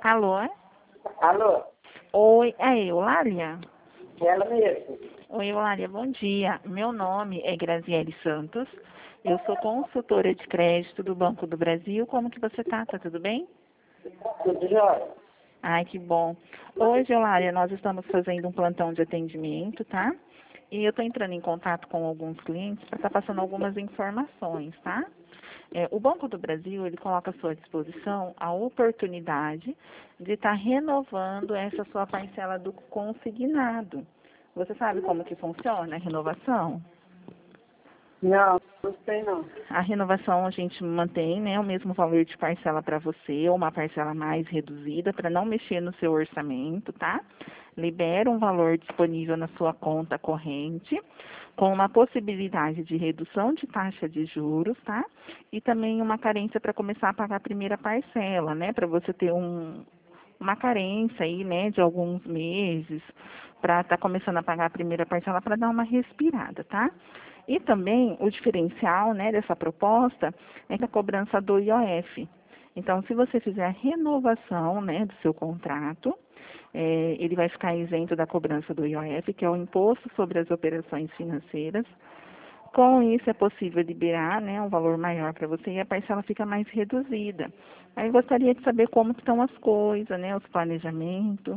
Alô? Alô? Oi, é Eulália? Ela mesmo. Oi, Eulália, bom dia. Meu nome é Graziele Santos. Eu sou consultora de crédito do Banco do Brasil. Como que você tá? Tá tudo bem? Tudo jóia? Ai, que bom. Hoje, Eulália, nós estamos fazendo um plantão de atendimento, tá? E eu estou entrando em contato com alguns clientes para estar passando algumas informações, tá? O Banco do Brasil, ele coloca à sua disposição a oportunidade de estar renovando essa sua parcela do consignado. Você sabe como que funciona a renovação? Não, não sei não. A renovação a gente mantém, né, o mesmo valor de parcela para você, ou uma parcela mais reduzida, para não mexer no seu orçamento, tá? Libera um valor disponível na sua conta corrente, com uma possibilidade de redução de taxa de juros, tá? E também uma carência para começar a pagar a primeira parcela, né? Para você ter uma carência aí, né, de alguns meses, para estar começando a pagar a primeira parcela para dar uma respirada, tá? E também o diferencial, né, dessa proposta é que a cobrança do IOF. Então, se você fizer a renovação, né, do seu contrato, ele vai ficar isento da cobrança do IOF, que é o Imposto sobre as Operações Financeiras. Com isso, é possível liberar, né, um valor maior para você e a parcela fica mais reduzida. Aí, eu gostaria de saber como que estão as coisas, né, os planejamentos.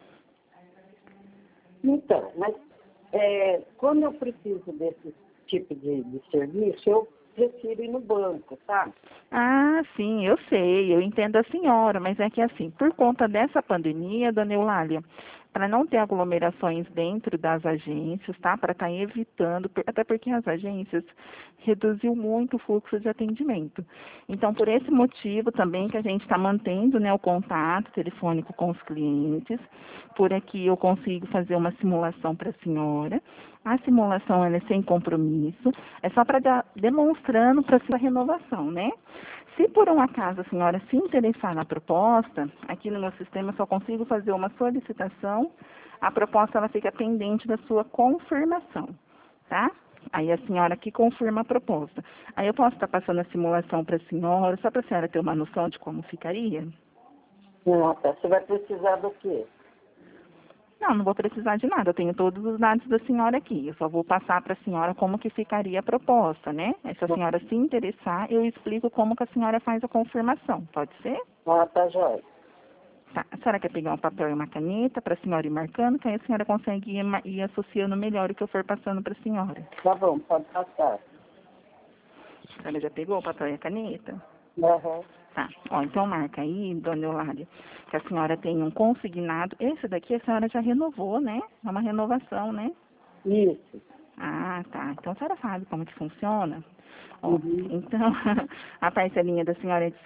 Então, mas quando eu preciso desse tipo de serviço, eu prefiro ir no banco, tá? Ah, sim, eu sei, eu entendo a senhora, mas é que assim, por conta dessa pandemia, dona Eulália, para não ter aglomerações dentro das agências, tá? Para estar evitando, até porque as agências reduziu muito o fluxo de atendimento. Então, por esse motivo também que a gente está mantendo, né, o contato telefônico com os clientes. Por aqui eu consigo fazer uma simulação para a senhora. A simulação ela é sem compromisso, é só para demonstrando para a renovação, né? Se por um acaso a senhora se interessar na proposta, aqui no meu sistema eu só consigo fazer uma solicitação, a proposta ela fica pendente da sua confirmação, tá? Aí a senhora que confirma a proposta. Aí eu posso estar passando a simulação para a senhora, só para a senhora ter uma noção de como ficaria? Nossa, você vai precisar do quê? Não, não vou precisar de nada. Eu tenho todos os dados da senhora aqui. Eu só vou passar para a senhora como que ficaria a proposta, né? Aí, se a senhora se interessar, eu explico como que a senhora faz a confirmação. Pode ser? Ah, tá jóia. Tá. A senhora quer pegar um papel e uma caneta para a senhora ir marcando, que aí a senhora consegue ir associando melhor o que eu for passando para a senhora. Tá bom, pode passar. A senhora já pegou o papel e a caneta? Aham. Tá. Ó, então marca aí, dona Eulália, que a senhora tem um consignado. Esse daqui a senhora já renovou, né? É uma renovação, né? Isso. Ah, tá. Então a senhora sabe como que funciona? Ó, Uhum. então, a parcelinha da senhora é de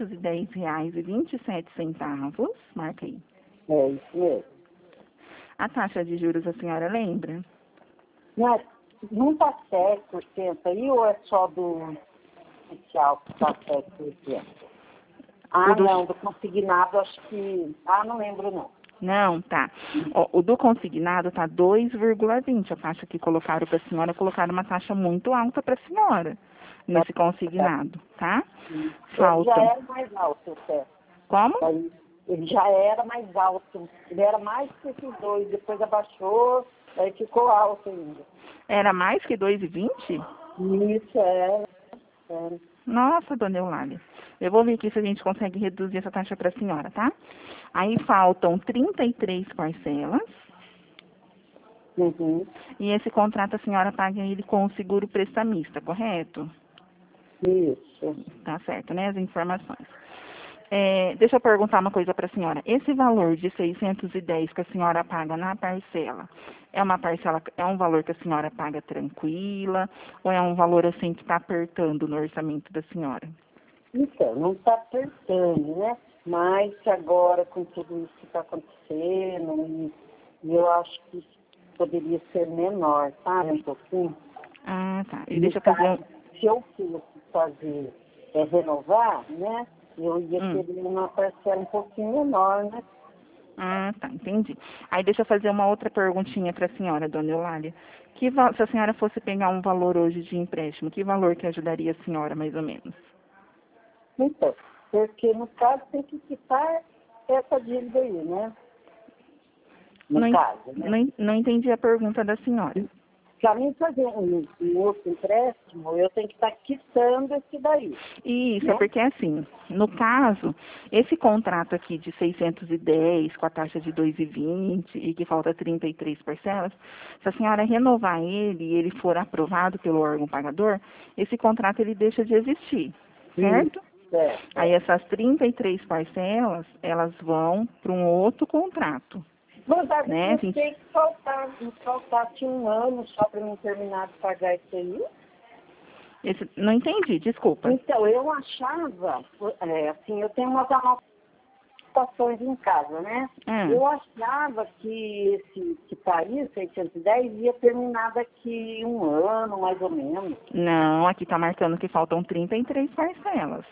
R$ 610,27. Marca aí. É isso mesmo. A taxa de juros a senhora lembra? Mas não tá 7% aí ou é só do oficial que tá 7%? O Ah, do... não, do consignado acho que... Ah, não lembro não. Não, tá. Ó, o do consignado tá 2,20. A taxa que colocaram para a senhora, colocaram uma taxa muito alta para a senhora nesse consignado, tá? Ele já Faltam. era mais alto, até. Como? Aí, ele já era mais alto. Ele era mais que esses dois. Depois abaixou, aí ficou alto ainda. Era mais que 2,20? Isso, era. Nossa, dona Eulália. Eu vou ver aqui se a gente consegue reduzir essa taxa para a senhora, tá? Aí faltam 33 parcelas. Uhum. E esse contrato a senhora paga ele com o seguro prestamista, correto? Isso. Tá certo, né? As informações. Deixa eu perguntar uma coisa para a senhora. Esse valor de 610 que a senhora paga na parcela, é um valor que a senhora paga tranquila? Ou é um valor assim que está apertando no orçamento da senhora? Então, não está apertando, né? Mas agora, com tudo isso que está acontecendo, e eu acho que poderia ser menor, sabe? Um pouquinho. Ah, tá. E No deixa eu fazer caso, se eu fosse fazer, renovar, né? Eu ia ter uma parcela um pouquinho menor, né? Ah, tá, entendi. Aí deixa eu fazer uma outra perguntinha para a senhora, dona Eulália. Se a senhora fosse pegar um valor hoje de empréstimo, que valor que ajudaria a senhora, mais ou menos? Então, porque no caso tem que quitar essa dívida aí, né? No Não, caso, né? não entendi a pergunta da senhora. Para mim fazer um outro empréstimo, eu tenho que estar quitando esse daí, Isso, é né? porque assim, no caso, esse contrato aqui de 610 com a taxa de 2,20 e que falta 33 parcelas, se a senhora renovar ele e ele for aprovado pelo órgão pagador, esse contrato ele deixa de existir, certo? Certo. Aí essas 33 parcelas, elas vão para um outro contrato, Mas aí né? eu sei que faltasse um ano só para mim terminar de pagar isso aí. Não entendi, desculpa. Então, eu achava, assim, eu tenho umas anotações em casa, né? Eu achava que esse que tá aí, 610, ia terminar daqui um ano, mais ou menos. Não, aqui está marcando que faltam 33 parcelas.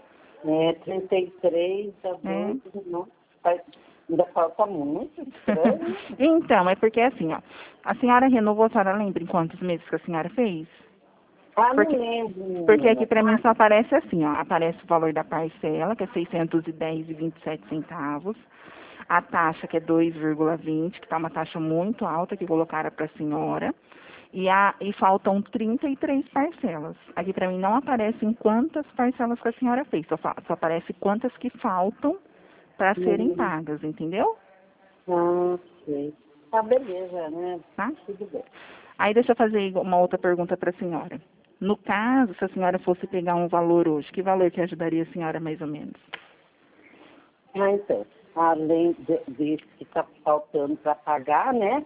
33, tá doido, não, ainda falta muito, estranho. Então, é porque assim, ó, a senhora renovou, a senhora lembra em quantos meses que a senhora fez? Ah, Porque, não lembro, porque aqui menina. para mim só aparece assim, ó, aparece o valor da parcela, que é 610,27 centavos, a taxa, que é 2,20, que está uma taxa muito alta que colocaram para a senhora, e faltam 33 parcelas. Aqui para mim não aparece em quantas parcelas que a senhora fez, só aparece quantas que faltam para serem pagas, entendeu? Ah, sei. Tá, beleza, né? Tá? Tudo bem. Aí deixa eu fazer uma outra pergunta para a senhora. No caso, se a senhora fosse pegar um valor hoje, que valor que ajudaria a senhora mais ou menos? Ah, então, além desse que está faltando para pagar, né?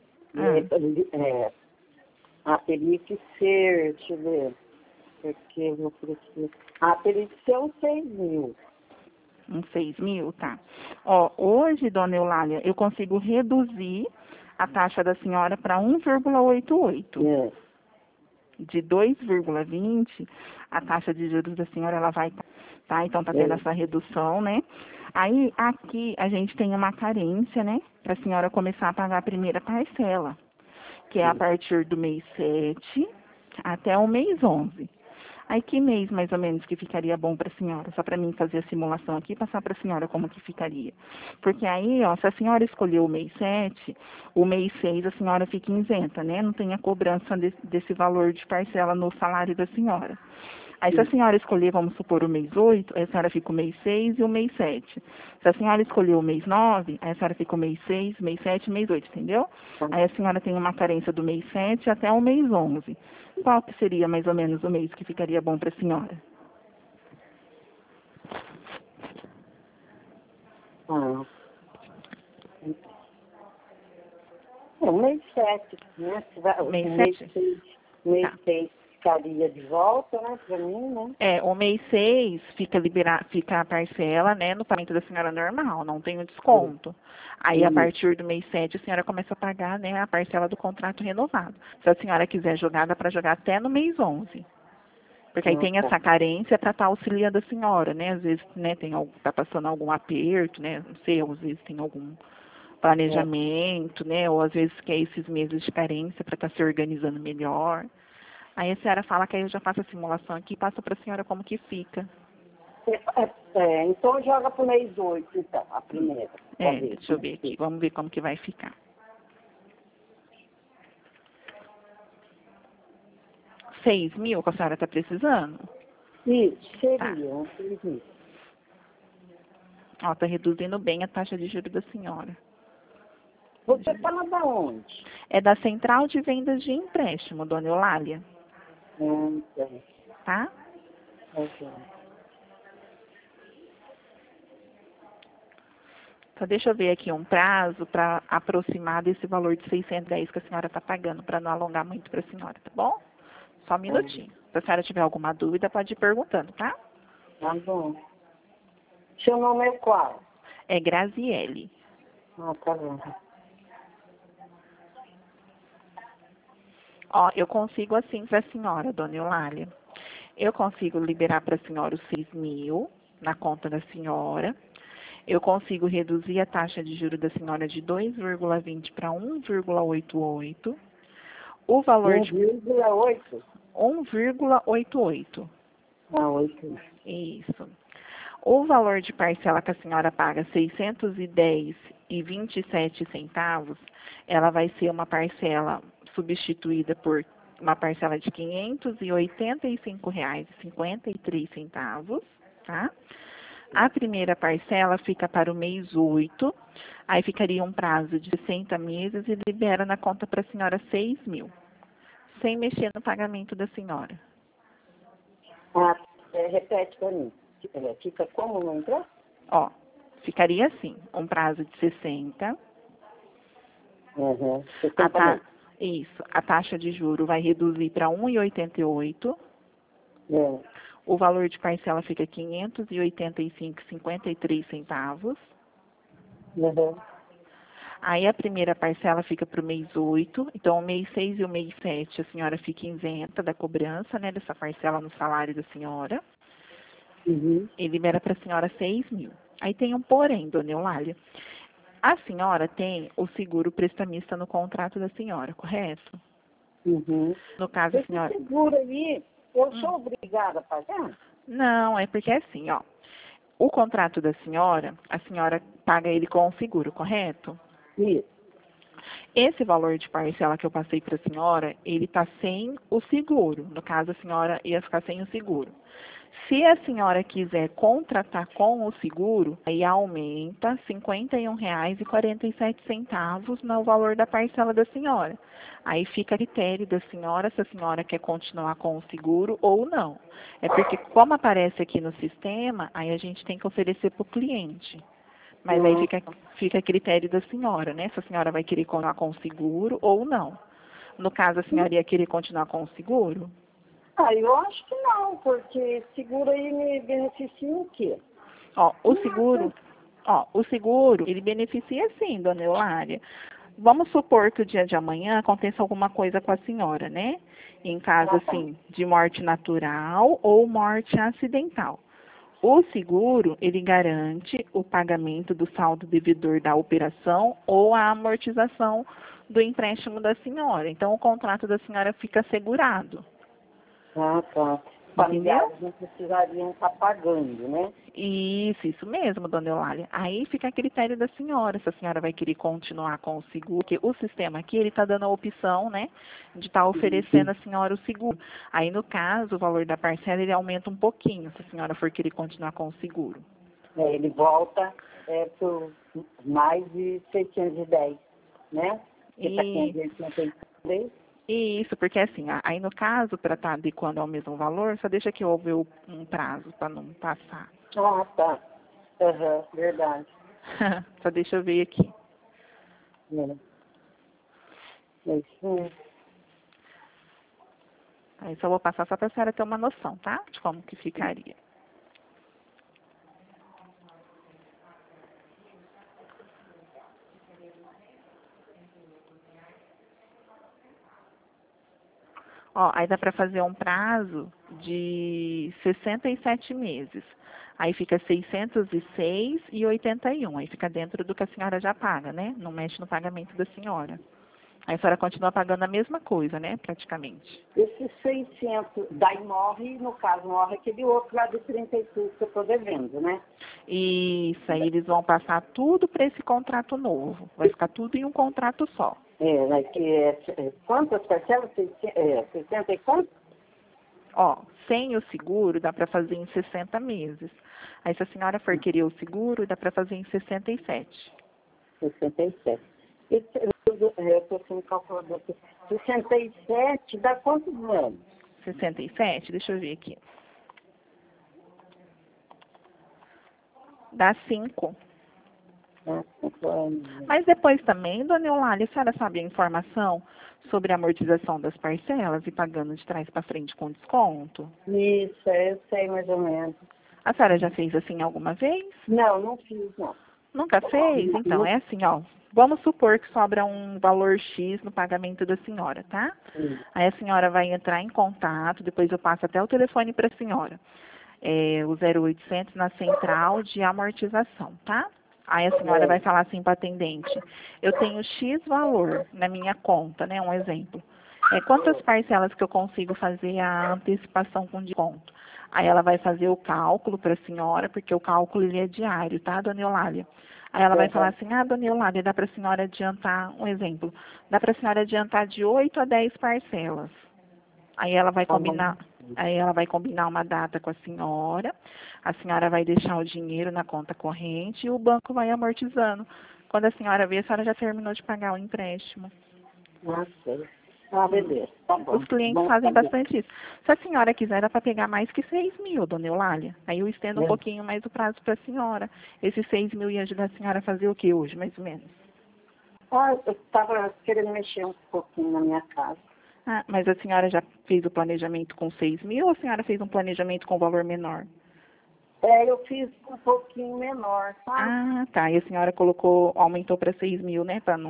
Teria que ser, deixa eu ver, porque eu vou por aqui. Teria que ser uns 6.000. Uns 6.000, tá. Ó, hoje, dona Eulália, eu consigo reduzir a taxa da senhora para 1,88. De 2,20, a taxa de juros da senhora, ela vai, tá? Então, tá tendo essa redução, né? Aí, aqui, a gente tem uma carência, né? Para a senhora começar a pagar a primeira parcela, que é a partir do mês 7 até o mês 11. Aí, que mês, mais ou menos, que ficaria bom para a senhora? Só para mim fazer a simulação aqui e passar para a senhora como que ficaria. Porque aí, ó, se a senhora escolher o mês 7, o mês 6 a senhora fica isenta, né? Não tem a cobrança desse valor de parcela no salário da senhora. Aí, se a senhora escolher, vamos supor, o mês 8, aí a senhora fica o mês 6 e o mês 7. Se a senhora escolher o mês 9, aí a senhora fica o mês 6, mês 7 e mês 8, entendeu? Aí a senhora tem uma carência do mês 7 até o mês 11. Qual que seria mais ou menos o mês que ficaria bom para a senhora? O mês 7, né? Mês O mês 7? 6, mês Tá. 6 ficaria de volta, né, para mim, né? O mês 6 fica a parcela, né, no pagamento da senhora normal, não tem o desconto. Aí, a partir do mês 7, a senhora começa a pagar, né, a parcela do contrato renovado. Se a senhora quiser jogar, dá para jogar até no mês 11. Porque aí tem essa carência para estar auxiliando a senhora, né? Às vezes, né, tá passando algum aperto, né? Não sei, às vezes tem algum planejamento, né? Ou às vezes quer esses meses de carência para estar se organizando melhor. Aí a senhora fala que aí eu já faço a simulação aqui e passo para a senhora como que fica. Então joga pro mês 8, então, a primeira. Deixa eu ver aqui. Vamos ver como que vai ficar. 6.000 que a senhora está precisando? Isso, Tá. seria, isso. Ó, tá reduzindo bem a taxa de juros da senhora. Você fala da onde? É da Central de Vendas de Empréstimo, dona Eulália. Tá? Só deixa eu ver aqui um prazo para aproximar desse valor de 610 que a senhora está pagando, para não alongar muito para a senhora, tá bom? Só um minutinho. Se a senhora tiver alguma dúvida, pode ir perguntando, tá? Tá bom. Seu nome é qual? É Graziele. Tá bom. Ó, eu consigo assim para a senhora, dona Eulália. Eu consigo liberar para a senhora os 6.000 na conta da senhora. Eu consigo reduzir a taxa de juros da senhora de 2,20 para 1,88. O valor de 1,8? 1,88. 8. Isso. O valor de parcela que a senhora paga, R$ 610,27, ela vai ser uma parcela substituída por uma parcela de R$ 585,53, tá? A primeira parcela fica para o mês 8, aí ficaria um prazo de 60 meses e libera na conta para a senhora 6 mil, sem mexer no pagamento da senhora. Repete para mim. Fica como não entrou? Ó, ficaria assim, um prazo de 60. Uhum. Isso, a taxa de juro vai reduzir para 1,88. É. O valor de parcela fica R$ 585,53. Uhum. Aí a primeira parcela fica para o mês 8, então o mês 6 e o mês 7 a senhora fica isenta da cobrança, né, dessa parcela no salário da senhora. Uhum. E libera para a senhora 6 mil. Aí tem um porém, dona Eulália. A senhora tem o seguro prestamista no contrato da senhora, correto? Uhum. No caso, a Esse senhora... seguro aí, eu sou obrigada a pagar? Não, é porque é assim, ó. O contrato da senhora, a senhora paga ele com o seguro, correto? Isso. Esse valor de parcela que eu passei para a senhora, ele está sem o seguro. No caso, a senhora ia ficar sem o seguro. Se a senhora quiser contratar com o seguro, aí aumenta R$ 51,47 no valor da parcela da senhora. Aí fica a critério da senhora se a senhora quer continuar com o seguro ou não. É porque, como aparece aqui no sistema, aí a gente tem que oferecer para o cliente. Mas aí fica a critério da senhora, né? Se a senhora vai querer continuar com o seguro ou não. No caso, a senhora ia querer continuar com o seguro? Eu acho que não, porque seguro aí me beneficia em quê? Ó, o seguro, ele beneficia sim, dona Eulália. Vamos supor que o dia de amanhã aconteça alguma coisa com a senhora, né? Em caso, assim, de morte natural ou morte acidental. O seguro, ele garante o pagamento do saldo devedor da operação ou a amortização do empréstimo da senhora. Então, o contrato da senhora fica assegurado. Tá. Familiares não precisariam estar pagando, né? Isso mesmo, dona Eulália. Aí fica a critério da senhora, se a senhora vai querer continuar com o seguro, porque o sistema aqui, ele está dando a opção, né, de estar oferecendo à senhora o seguro. Aí, no caso, o valor da parcela, ele aumenta um pouquinho, se a senhora for querer continuar com o seguro. Ele volta por mais de 610, né? Isso, porque assim, aí no caso, para estar adequando ao mesmo valor, só deixa que houve um prazo para não passar. Tá. Verdade. Só deixa eu ver aqui. Aí só vou passar só para a senhora ter uma noção, tá? De como que ficaria. Ó, aí dá para fazer um prazo de 67 meses. Aí fica 606,81. Aí fica dentro do que a senhora já paga, né? Não mexe no pagamento da senhora. Aí a senhora continua pagando a mesma coisa, né? Praticamente. Esses 600, daí morre, no caso, morre aquele outro lá de 33 que eu estou devendo, né? Isso, aí eles vão passar tudo para esse contrato novo. Vai ficar tudo em um contrato só. Quantas parcelas? 60 e quanto? Ó, sem o seguro dá para fazer em 60 meses. Aí se a senhora for querer o seguro, dá para fazer em 67. 67. Eu estou sendo calculador aqui. 67 dá quantos anos? 67? Deixa eu ver aqui. Dá 5. 5 anos. Mas depois também, dona Eulália, a senhora sabe a informação sobre a amortização das parcelas e pagando de trás para frente com desconto? Isso, eu sei mais ou menos. A senhora já fez assim alguma vez? Não fiz, não. Nunca fez? Então, é assim, ó. Vamos supor que sobra um valor X no pagamento da senhora, tá? Aí a senhora vai entrar em contato, depois eu passo até o telefone para a senhora. O 0800 na central de amortização, tá? Aí a senhora vai falar assim para a atendente, eu tenho X valor na minha conta, né? Um exemplo. Quantas parcelas que eu consigo fazer a antecipação com desconto? Aí ela vai fazer o cálculo para a senhora, porque o cálculo ele é diário, tá, dona Eulália? Aí ela vai falar assim, dona Eulália, dá para a senhora adiantar, um exemplo, dá para a senhora adiantar de 8 a 10 parcelas. Aí ela vai combinar uma data com a senhora vai deixar o dinheiro na conta corrente e o banco vai amortizando. Quando a senhora vê, a senhora já terminou de pagar o empréstimo. Beleza. Tá bom. Os clientes fazem bastante isso. Se a senhora quiser, dá para pegar mais que 6.000, dona Eulália. Aí eu estendo um pouquinho mais o prazo para a senhora. Esses 6.000 ia ajudar a senhora a fazer o que hoje, mais ou menos? Eu estava querendo mexer um pouquinho na minha casa. Mas a senhora já fez o planejamento com 6.000 ou a senhora fez um planejamento com valor menor? Eu fiz um pouquinho menor, sabe? Tá. E a senhora aumentou para 6.000, né? Para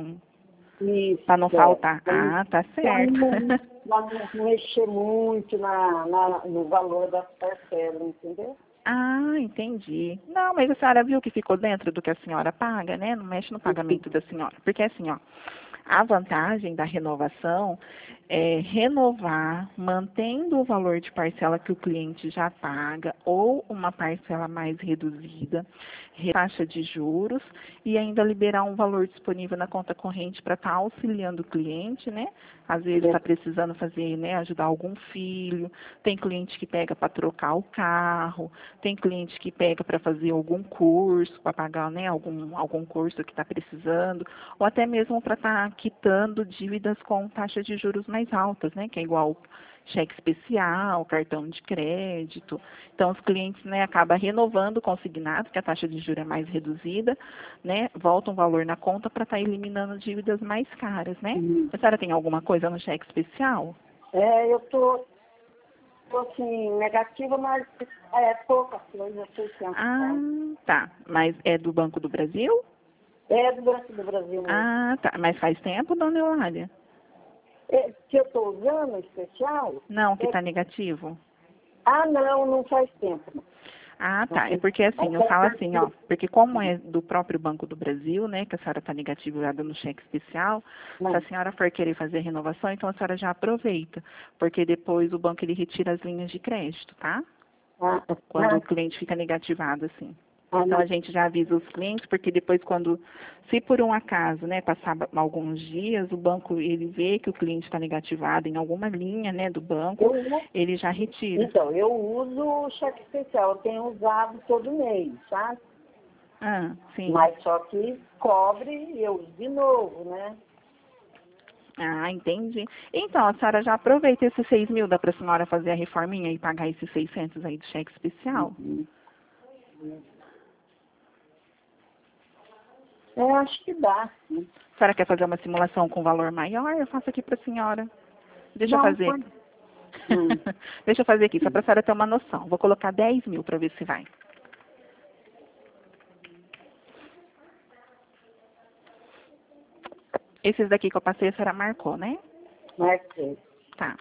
não faltar. Tá certo. Para não mexer muito no valor das parcelas, entendeu? Entendi. Não, mas a senhora viu que ficou dentro do que a senhora paga, né? Não mexe no pagamento da senhora. Porque assim, a vantagem da renovação é renovar mantendo o valor de parcela que o cliente já paga ou uma parcela mais reduzida, taxa de juros e ainda liberar um valor disponível na conta corrente para estar auxiliando o cliente, né? Às vezes está precisando fazer, né, ajudar algum filho, tem cliente que pega para trocar o carro, tem cliente que pega para fazer algum curso, para pagar, né, algum curso que está precisando, ou até mesmo para estar quitando dívidas com taxas de juros mais altas, né, que é igual cheque especial, cartão de crédito. Então, os clientes, né, acabam renovando o consignado, que a taxa de juros é mais reduzida, né, volta um valor na conta para estar eliminando dívidas mais caras, né? A senhora tem alguma coisa no cheque especial? Eu tô assim, negativa, mas pouca coisa, 600. Tá. Mas é do Banco do Brasil? É do Banco do Brasil mesmo. Tá. Mas faz tempo, dona Eulália? Que eu estou usando especial? Não, que está negativo? Não faz tempo. Tá. É porque assim, eu falo assim, porque como é do próprio Banco do Brasil, né, que a senhora está negativada no cheque especial, se a senhora for querer fazer a renovação, então a senhora já aproveita, porque depois o banco ele retira as linhas de crédito, tá? Quando o cliente fica negativado, assim. Então, a gente já avisa os clientes, porque depois se por um acaso, né, passar alguns dias, o banco, ele vê que o cliente está negativado em alguma linha, né, do banco, ele já retira. Então, eu uso o cheque especial, eu tenho usado todo mês, sabe? Sim. Mas só que cobre e eu uso de novo, né? Entendi. Então, a senhora já aproveita esses 6.000, dá para a senhora fazer a reforminha e pagar esses 600 aí do cheque especial? Eu acho que dá, sim. A senhora quer fazer uma simulação com valor maior? Eu faço aqui para a senhora. Deixa eu fazer. Deixa eu fazer aqui, só para a senhora ter uma noção. Vou colocar 10.000 para ver se vai. Esses daqui que eu passei, a senhora marcou, né? Marquei. Tá.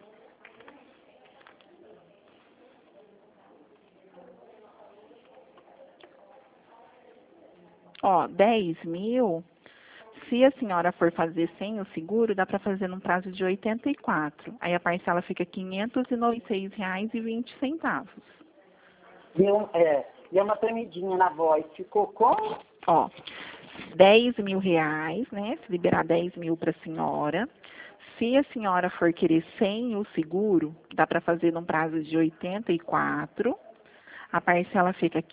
Ó, 10.000, se a senhora for fazer sem o seguro, dá para fazer num prazo de 84. Aí a parcela fica R$ 596,20. Deu uma tremidinha na voz. Ficou como? Ó, R$ 10.000, né? Se liberar 10.000 para a senhora. Se a senhora for querer sem o seguro, dá para fazer num prazo de 84. A parcela fica R$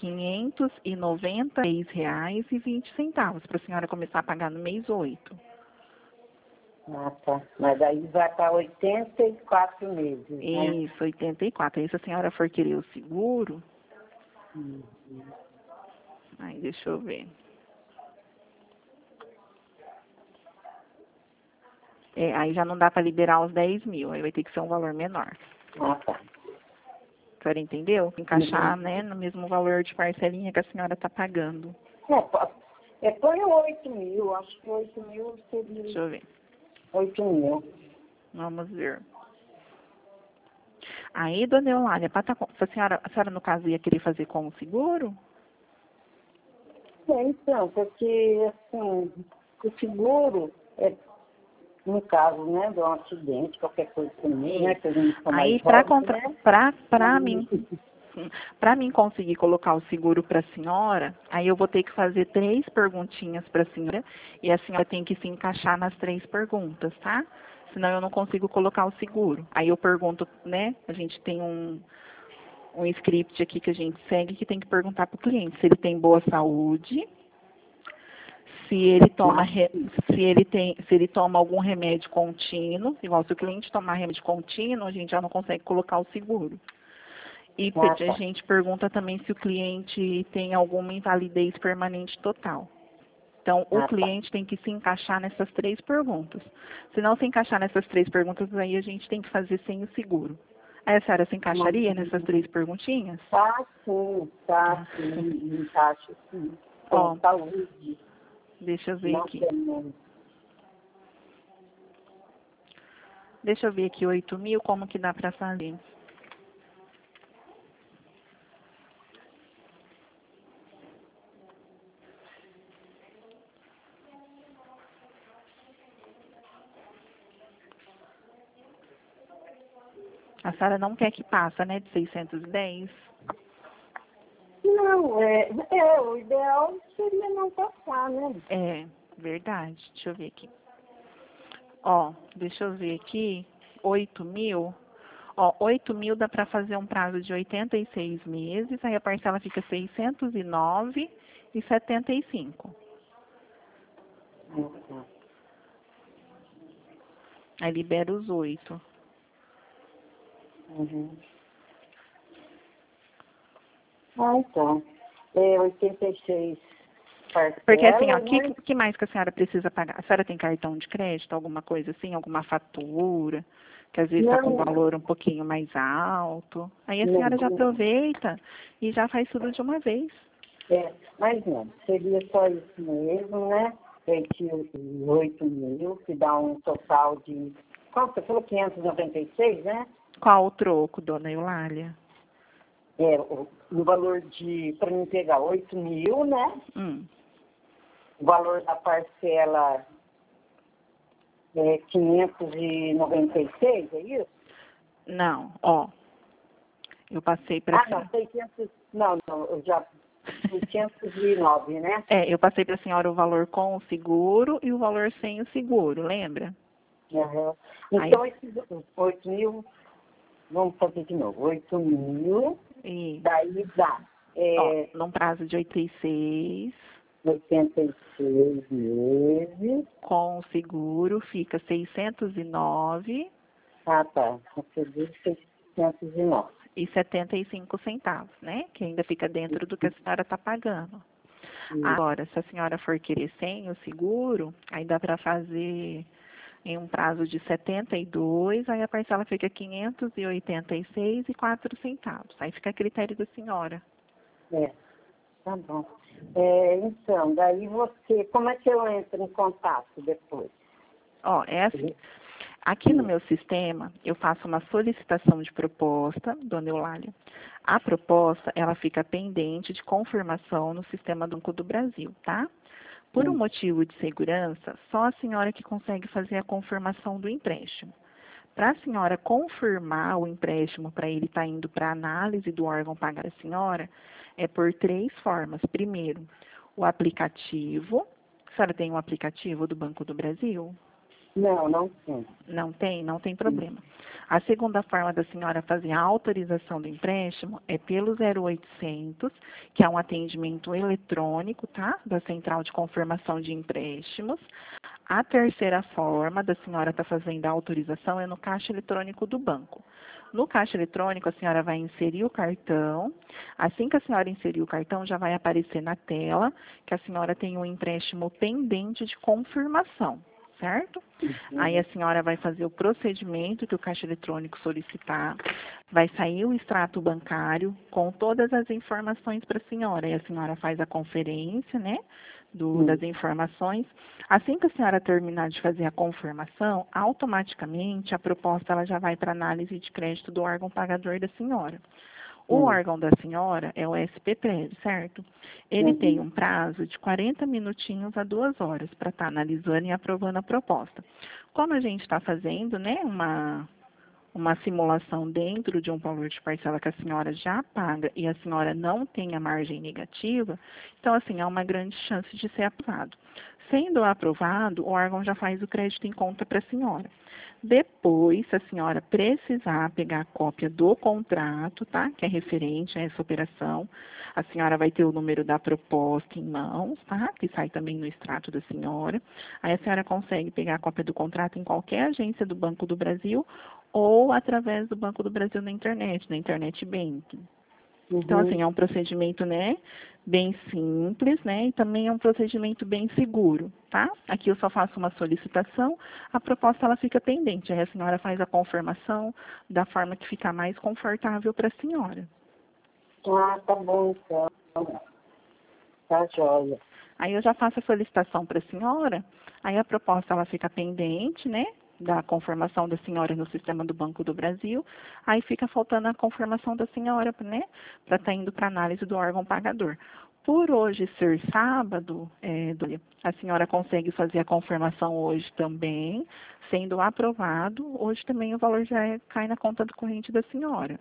596,20 para a senhora começar a pagar no mês 8. Tá. Mas aí vai para 84 meses, né? Isso, 84. Aí se a senhora for querer o seguro, aí deixa eu ver. Aí já não dá para liberar os 10.000, aí vai ter que ser um valor menor. Tá. A senhora entendeu? Encaixar, né, no mesmo valor de parcelinha que a senhora está pagando. Põe 8.000, acho que 8.000 seria. Deixa eu ver. 8.000. Vamos ver. Aí, dona Eulália, a senhora no caso ia querer fazer com o seguro? Então, porque assim, o seguro no caso, né, de um acidente, qualquer coisa também, né, que a gente aí, para mim conseguir colocar o seguro para a senhora, aí eu vou ter que fazer 3 perguntinhas para a senhora e a senhora tem que se encaixar nas 3 perguntas, tá? Senão eu não consigo colocar o seguro. Aí eu pergunto, né? A gente tem um script aqui que a gente segue que tem que perguntar para o cliente se ele tem boa saúde, se ele toma se ele toma algum remédio contínuo, igual se o cliente tomar remédio contínuo, a gente já não consegue colocar o seguro. E a gente pergunta também se o cliente tem alguma invalidez permanente total. Então, o cliente tem que se encaixar nessas 3 perguntas. Se não se encaixar nessas 3 perguntas, aí a gente tem que fazer sem o seguro. Aí a senhora se encaixaria nessas 3 perguntinhas? Tá sim, encaixa sim. Ó, saúde. Deixa eu ver aqui. Deixa eu ver aqui, 8.000, como que dá para fazer? A senhora não quer que passa, né, de 610? Não, o ideal seria não passar, né? É, verdade. Deixa eu ver aqui. Ó, deixa eu ver aqui, 8.000. Ó, 8.000 dá para fazer um prazo de 86 meses, aí a parcela fica 609,75. Aí libera os 8. Então. 86 parcelas. Porque assim, ó, que mais que a senhora precisa pagar? A senhora tem cartão de crédito, alguma coisa assim, alguma fatura, que às vezes está com valor um pouquinho mais alto. Aí a senhora já aproveita e já faz tudo de uma vez. Mas não, seria só isso mesmo, né? 8.000, que dá um total de... Quanto você falou? 596, né? Qual o troco, dona Eulália? O valor para mim pegar 8.000, né? O valor da parcela é 596, é isso? Não, ó. Eu passei para... não, 600... Não, eu já... 609, né? Eu passei para a senhora o valor com o seguro e o valor sem o seguro, lembra? Então, esses 8.000... Vamos fazer de novo. 8.000... Daí dá... num prazo de 86 meses. Com o seguro fica 609. Com seguro 609. E 75 centavos, né? Que ainda fica dentro do que a senhora está pagando. Agora, se a senhora for querer sem o seguro, aí dá para fazer em um prazo de 72, aí a parcela fica 586,04 centavos. Aí fica a critério da senhora. Tá bom. Então, daí como é que eu entro em contato depois? Ó, assim. Aqui no meu sistema, eu faço uma solicitação de proposta, dona Eulália. A proposta, ela fica pendente de confirmação no sistema do Banco do Brasil, tá? Por um motivo de segurança, só a senhora que consegue fazer a confirmação do empréstimo. Para a senhora confirmar o empréstimo para ele estar indo para análise do órgão pagar a senhora, é por 3 formas. Primeiro, o aplicativo. A senhora tem um aplicativo do Banco do Brasil? Não tem. Não tem? Não tem problema. A segunda forma da senhora fazer a autorização do empréstimo é pelo 0800, que é um atendimento eletrônico, tá? Da Central de Confirmação de Empréstimos. A terceira forma da senhora estar fazendo a autorização é no caixa eletrônico do banco. No caixa eletrônico, a senhora vai inserir o cartão. Assim que a senhora inserir o cartão, já vai aparecer na tela que a senhora tem um empréstimo pendente de confirmação. Certo? Aí a senhora vai fazer o procedimento que o caixa eletrônico solicitar, vai sair o extrato bancário com todas as informações para a senhora. E a senhora faz a conferência, né, das informações. Assim que a senhora terminar de fazer a confirmação, automaticamente a proposta ela já vai para análise de crédito do órgão pagador da senhora. O órgão da senhora é o SPPrev, certo? Ele tem um prazo de 40 minutinhos a 2 horas para estar analisando e aprovando a proposta. Como a gente está fazendo, né, uma simulação dentro de um valor de parcela que a senhora já paga e a senhora não tem a margem negativa, então, assim, há uma grande chance de ser aprovado. Sendo aprovado, o órgão já faz o crédito em conta para a senhora. Depois, se a senhora precisar pegar a cópia do contrato, tá? Que é referente a essa operação, a senhora vai ter o número da proposta em mãos, tá? Que sai também no extrato da senhora. Aí a senhora consegue pegar a cópia do contrato em qualquer agência do Banco do Brasil ou através do Banco do Brasil na internet banking. Então, assim, é um procedimento, né, bem simples, né, e também é um procedimento bem seguro, tá? Aqui eu só faço uma solicitação, a proposta ela fica pendente, aí a senhora faz a confirmação da forma que ficar mais confortável para a senhora. Ah, tá bom, então. Tá joia. Aí eu já faço a solicitação para a senhora, aí a proposta ela fica pendente, né, da confirmação da senhora no sistema do Banco do Brasil, aí fica faltando a confirmação da senhora, né, para estar indo para análise do órgão pagador. Por hoje ser sábado, a senhora consegue fazer a confirmação hoje também, sendo aprovado, hoje também o valor já cai na conta do corrente da senhora.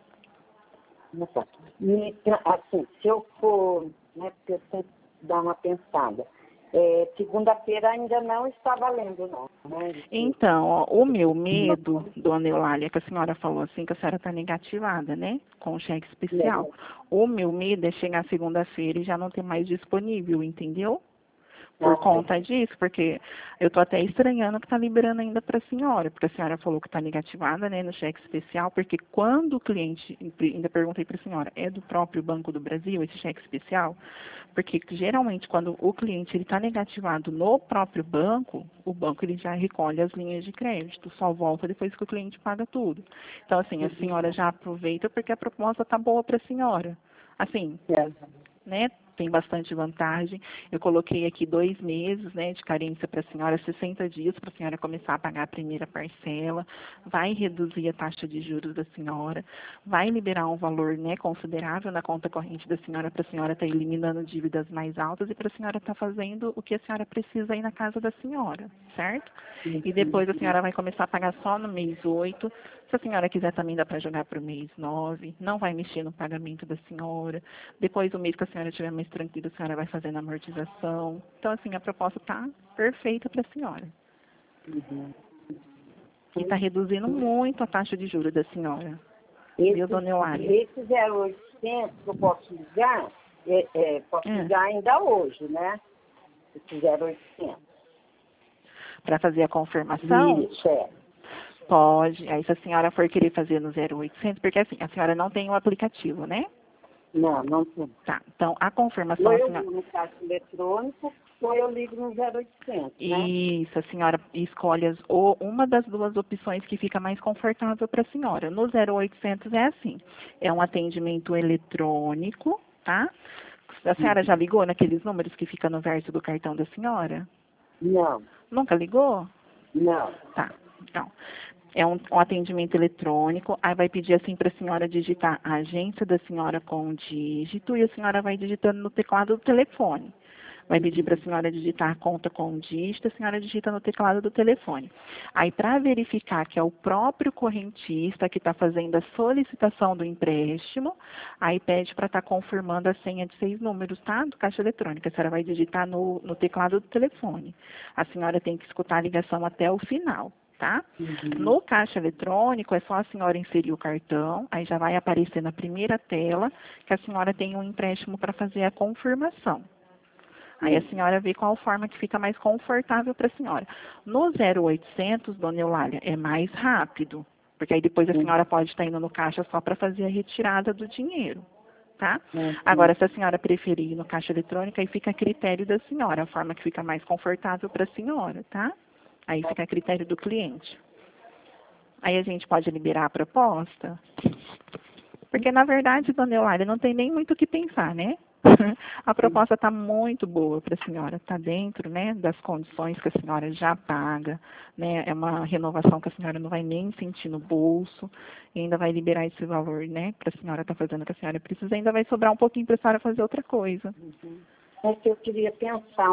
E, assim, se eu for, né, porque eu tenho que dar uma pensada, segunda-feira ainda não está valendo, não, né? Então, ó, o meu medo, dona Eulália, que a senhora falou assim, que a senhora está negativada, né, com o cheque especial. O meu medo é chegar segunda-feira e já não ter mais disponível, entendeu? Por conta disso, porque eu estou até estranhando que está liberando ainda para a senhora, porque a senhora falou que está negativada, né, no cheque especial, porque quando o cliente, ainda perguntei para a senhora, é do próprio Banco do Brasil esse cheque especial? Porque geralmente quando o cliente está negativado no próprio banco, o banco ele já recolhe as linhas de crédito, só volta depois que o cliente paga tudo. Então, assim, a senhora já aproveita porque a proposta está boa para a senhora. Assim, né? Tem bastante vantagem. Eu coloquei aqui 2 meses, né, de carência para a senhora, 60 dias para a senhora começar a pagar a primeira parcela, vai reduzir a taxa de juros da senhora, vai liberar um valor, né, considerável na conta corrente da senhora para a senhora estar eliminando dívidas mais altas e para a senhora estar fazendo o que a senhora precisa aí na casa da senhora, certo? E depois a senhora vai começar a pagar só no mês 8. Se a senhora quiser também dá para jogar para o mês 9, não vai mexer no pagamento da senhora. Depois, o mês que a senhora estiver mais tranquila, a senhora vai fazendo a amortização. Então, assim, a proposta está perfeita para a senhora. E está reduzindo muito a taxa de juros da senhora. Viu, dona Eulália? Esse 0,800 que eu posso ligar, posso ligar ainda hoje, né? Esse 0,800. Para fazer a confirmação? Isso, Pode. Aí, se a senhora for querer fazer no 0800, porque assim, a senhora não tem o aplicativo, né? Não, não tem. Tá. Então, a confirmação... Ou eu ligo no caixa eletrônico, ou eu ligo no 0800, né? Isso, a senhora escolhe uma das duas opções que fica mais confortável para a senhora. No 0800 é assim, é um atendimento eletrônico, tá? A senhora já ligou naqueles números que fica no verso do cartão da senhora? Não. Nunca ligou? Não. Tá, então... É um atendimento eletrônico, aí vai pedir assim para a senhora digitar a agência da senhora com um dígito e a senhora vai digitando no teclado do telefone. Vai pedir para a senhora digitar a conta com um dígito, a senhora digita no teclado do telefone. Aí, para verificar que é o próprio correntista que está fazendo a solicitação do empréstimo, aí pede para estar confirmando a senha de 6 números, tá? Do caixa eletrônico. A senhora vai digitar no teclado do telefone. A senhora tem que escutar a ligação até o final. Tá? No caixa eletrônico, é só a senhora inserir o cartão, aí já vai aparecer na primeira tela que a senhora tem um empréstimo para fazer a confirmação. Aí a senhora vê qual forma que fica mais confortável para a senhora. No 0800, dona Eulália, é mais rápido, porque aí depois a senhora pode estar indo no caixa só para fazer a retirada do dinheiro. Tá? Agora, se a senhora preferir ir no caixa eletrônico, aí fica a critério da senhora, a forma que fica mais confortável para a senhora, tá? Aí fica a critério do cliente. Aí a gente pode liberar a proposta. Porque, na verdade, dona Eulália, não tem nem muito o que pensar, né? A proposta está muito boa para a senhora, está dentro, né, das condições que a senhora já paga, né, é uma renovação que a senhora não vai nem sentir no bolso, e ainda vai liberar esse valor, né, para a senhora estar fazendo o que a senhora precisa, ainda vai sobrar um pouquinho para a senhora fazer outra coisa. É que eu queria pensar